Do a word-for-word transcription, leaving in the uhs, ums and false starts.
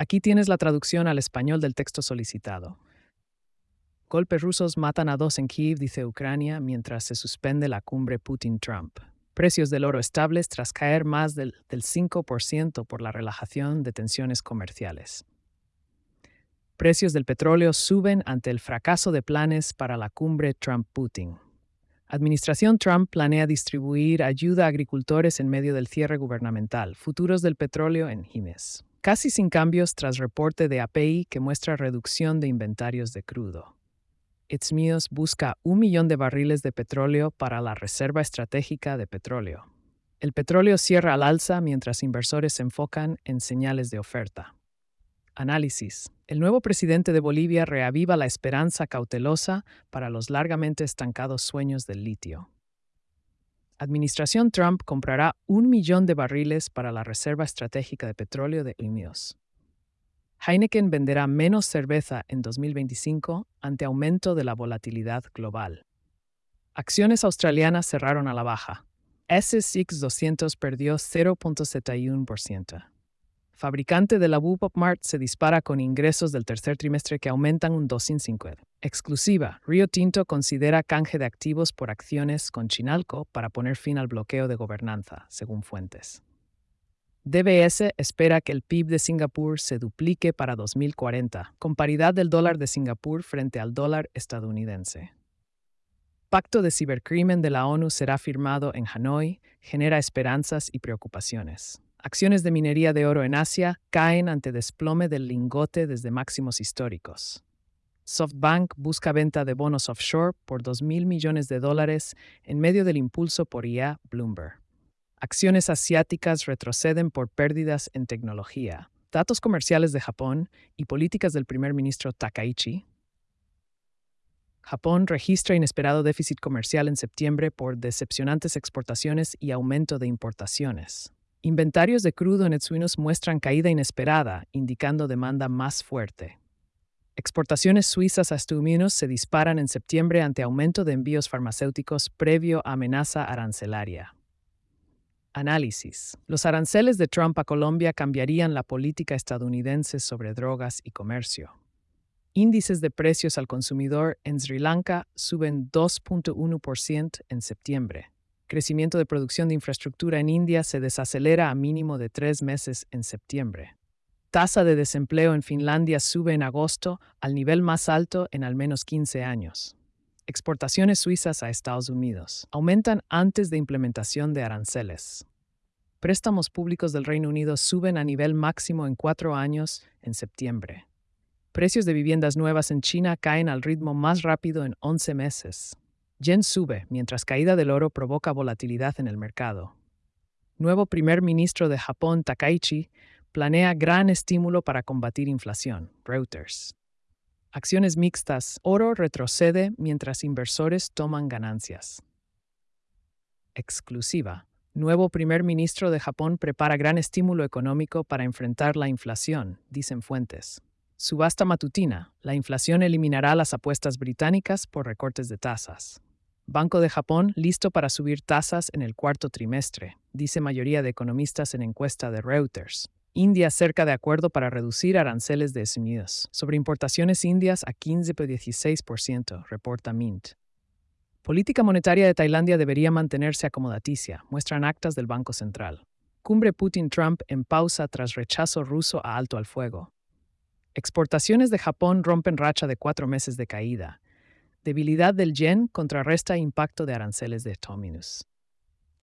Aquí tienes la traducción al español del texto solicitado. Golpes rusos matan a dos en Kiev, dice Ucrania, mientras se suspende la cumbre Putin-Trump. Precios del oro estables tras caer más del, del cinco por ciento por la relajación de tensiones comerciales. Precios del petróleo suben ante el fracaso de planes para la cumbre Trump-Putin. Administración Trump planea distribuir ayuda a agricultores en medio del cierre gubernamental. Futuros del petróleo en Gimes. Casi sin cambios tras reporte de A P I que muestra reducción de inventarios de crudo. Estados Unidos busca un millón de barriles de petróleo para la Reserva Estratégica de Petróleo. El petróleo cierra al alza mientras inversores se enfocan en señales de oferta. Análisis. El nuevo presidente de Bolivia reaviva la esperanza cautelosa para los largamente estancados sueños del litio. Administración Trump comprará un millón de barriles para la Reserva Estratégica de Petróleo de Estados Unidos. Heineken venderá menos cerveza en dos mil veinticinco ante aumento de la volatilidad global. Acciones australianas cerraron a la baja. S and P doscientos perdió cero punto setenta y uno por ciento. Fabricante de la Walmart se dispara con ingresos del tercer trimestre que aumentan un dos coma cinco. Exclusiva. Rio Tinto considera canje de activos por acciones con Chinalco para poner fin al bloqueo de gobernanza, según fuentes. D B S espera que el P I B de Singapur se duplique para dos mil cuarenta, con paridad del dólar de Singapur frente al dólar estadounidense. Pacto de cibercrimen de la ONU será firmado en Hanoi, genera esperanzas y preocupaciones. Acciones de minería de oro en Asia caen ante desplome del lingote desde máximos históricos. SoftBank busca venta de bonos offshore por dos mil millones de dólares en medio del impulso por I A Bloomberg. Acciones asiáticas retroceden por pérdidas en tecnología. Datos comerciales de Japón y políticas del primer ministro Takaichi. Japón registra inesperado déficit comercial en septiembre por decepcionantes exportaciones y aumento de importaciones. Inventarios de crudo en Estados Unidos muestran caída inesperada, indicando demanda más fuerte. Exportaciones suizas a Estados Unidos se disparan en septiembre ante aumento de envíos farmacéuticos previo a amenaza arancelaria. Análisis. Los aranceles de Trump a Colombia cambiarían la política estadounidense sobre drogas y comercio. Índices de precios al consumidor en Sri Lanka suben dos punto uno por ciento en septiembre. Crecimiento de producción de infraestructura en India se desacelera a mínimo de tres meses en septiembre. Tasa de desempleo en Finlandia sube en agosto al nivel más alto en al menos quince años. Exportaciones suizas a Estados Unidos aumentan antes de implementación de aranceles. Préstamos públicos del Reino Unido suben a nivel máximo en cuatro años en septiembre. Precios de viviendas nuevas en China caen al ritmo más rápido en once meses. Yen sube, mientras caída del oro provoca volatilidad en el mercado. Nuevo primer ministro de Japón, Takaichi, planea gran estímulo para combatir inflación. Reuters. Acciones mixtas. Oro retrocede mientras inversores toman ganancias. Exclusiva. Nuevo primer ministro de Japón prepara gran estímulo económico para enfrentar la inflación, dicen fuentes. Subasta matutina. La inflación eliminará las apuestas británicas por recortes de tasas. Banco de Japón listo para subir tasas en el cuarto trimestre, dice mayoría de economistas en encuesta de Reuters. India cerca de acuerdo para reducir aranceles de Estados Unidos sobre importaciones indias a quince punto dieciséis por ciento, reporta Mint. Política monetaria de Tailandia debería mantenerse acomodaticia, muestran actas del Banco Central. Cumbre Putin-Trump en pausa tras rechazo ruso a alto al fuego. Exportaciones de Japón rompen racha de cuatro meses de caída. Debilidad del yen contrarresta impacto de aranceles de Estados Unidos.